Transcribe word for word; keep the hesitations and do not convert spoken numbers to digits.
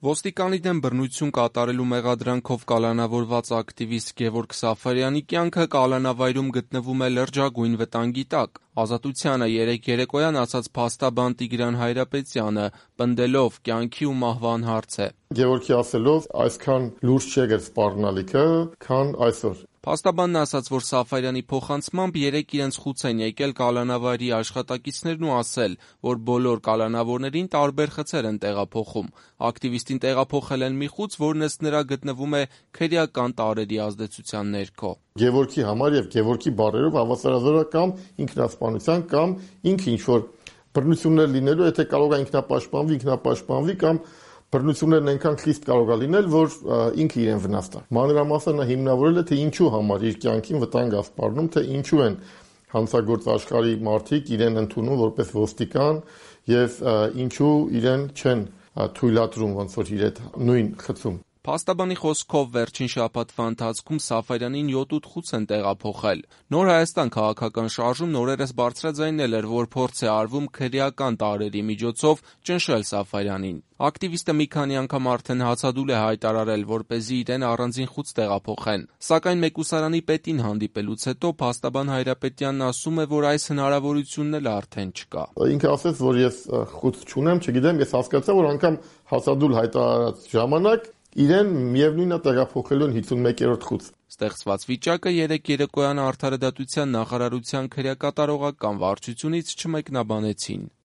Ոստիկանի դեմ բռնություն կատարելու մեղադրանքով կալանավորված ակտիվիստ Գևորգ Սաֆարյանի կյանքը կալանավայրում գտնվում է լրջագույն վտանգի տակ։ Ազատությանը երեկ երեկոյան ասաց փաստաբան Տիգրան Հայրապետյանը, պնդելով կյանքի ու մահվան հարց է։ Գևորգի ասելով, այսքան լուրջ չի եղել սպառնալիքը, քան այսօր։ Փաստաբանն ասաց, որ Սաֆարյանի փոխանցմամբ երեկ իրենց խուց են եկել կալանավայրի աշխատակիցներն ու ասել, որ բոլոր կալանավորներին տարբեր խցեր են տեղափոխում։ Ակտիվիստին տեղափոխել են մի խուց, որն ըստ նրա գտնվում է քրեական տարրերի ազդեցության ներքո։ Գևորգի համար եւ Գևորգի բառերով հավասարազորական ինքնասպանության կամ ինքը ինչ-որ բռնություններ լինելու, եթե կարող է ինքնապաշտպանվի, ինքնապաշտպանվի կամ բռնություններն այնքան խիստ կարող է լինել, որ ինքը իրեն վնասի։ Մանրամասն նա հիմնավորել է, թե ինչու համար իր կյանքին վտանգ է սպառնում, թե ինչու են հանցագործ աշխարհի մարդիկ իրեն ընդունում որպես ոստիկան եւ ինչու իրեն չեն թույլատրում ոնց որ իր այդ նույն խցում։ Փաստաբանի խոսքով վերջին շաբաթվա ընթացքում Սաֆարյանին յոթ-ութ խուց են տեղափոխել։ Նոր Հայաստան քաղաքական շարժումն օրերս բարձրաձայնել էր, որ փորձ է արվում քրեական տարրերի միջոցով ճնշել Սաֆարյանին։ Ակտիվիստը մի քանի անգամ արդեն հացադուլ է հայտարարել, որպեսզի իրեն առանձին խուց տեղափոխեն։ Սակայն մեկուսարանի պետին հանդիպելուց հետո փաստաբան Հայրապետյանն ասում է, որ այս հնարավորությունն էլ արդեն չկա։ Ինքը ասաց, որ ես խուց չունեմ, չգիտեմ, ես հասկացա, որ անգամ հացադուլ հայտարարած ժամանակ իրեն միևնույնն է տեղափոխելու են հիսունմեկերորդ խուց։ Ստեղծված վիճակը երեկ երեկոյան Արդարադատության նախարարության քրեակատարողական վարչությունից չմեկնաբանեցին։